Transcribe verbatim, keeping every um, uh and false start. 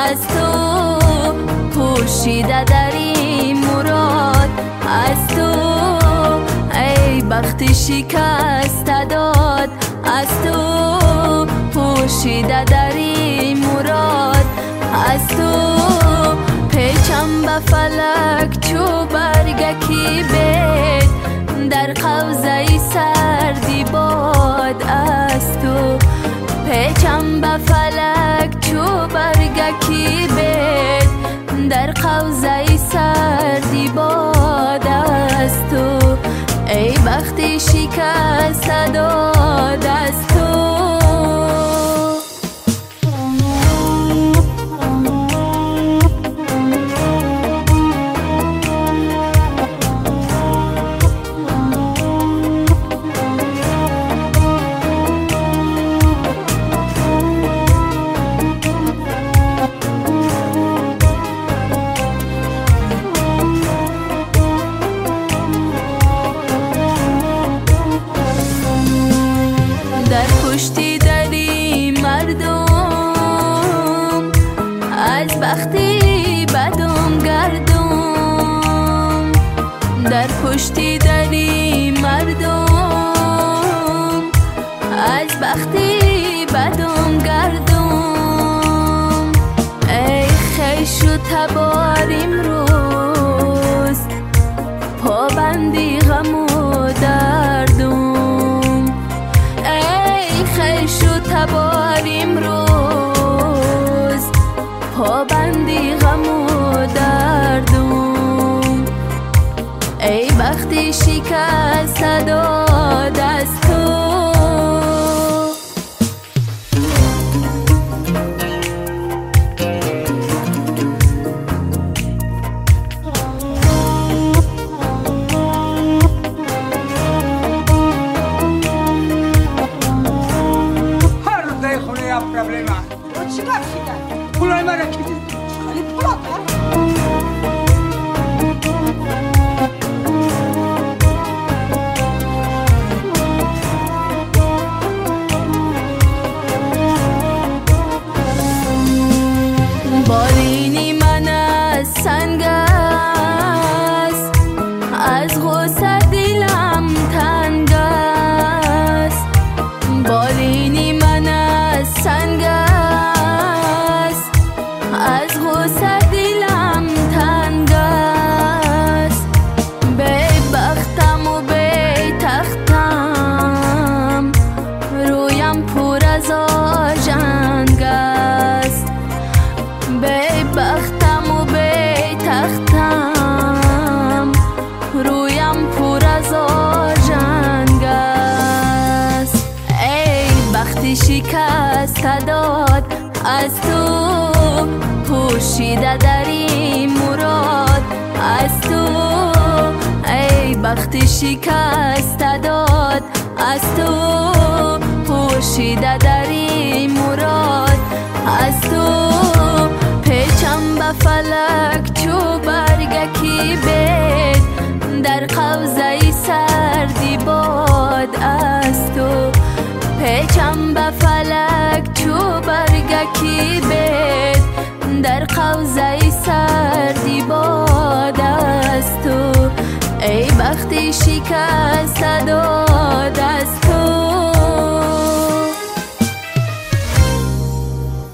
از تو، پوشیده در این مراد از تو. ای بخت شکست داد از تو، پوشیده در این مراد از تو. پیچم به فلک چو برگکی بید، در قوزه سردی باد از تو. پیچم به فلک چو برگکی بید، در قوزه سردی باد از تو. ای بخت شکست داد از تو. در پشتی دری مردم، از بختی بدم گردم. در پشتی دری مردم، از بختی بدم گردم. ای خیش و تبار امروز، پابندی غم و دردم. خیش و تبار امروز، پابندی غم و دردم. ای بخت شکست داد از تو. Problema. Non si capisce. Quello è mare che ti porta. بالینی من از سنگ است، از غصه دلم تنگ است. بالینی من از سنگ است، از غصه دلم تنگ است. بی بختم و بی تختم، رویم پر از آژنگ است. بی بختم و بی تختم، رویم پر از آژنگ است. ای بخت شکست داد از تو، پوشیده در این مراد از تو. ای بخت شکست داد از تو، پوشیده در این مراد از تو. پیچم به فلک چو برگکی بید، در قوزه سردی باد از تو. پیچم به فلک چو برگکی بید، در قوزه سردی باد از تو. ای بخت شکست داد از تو.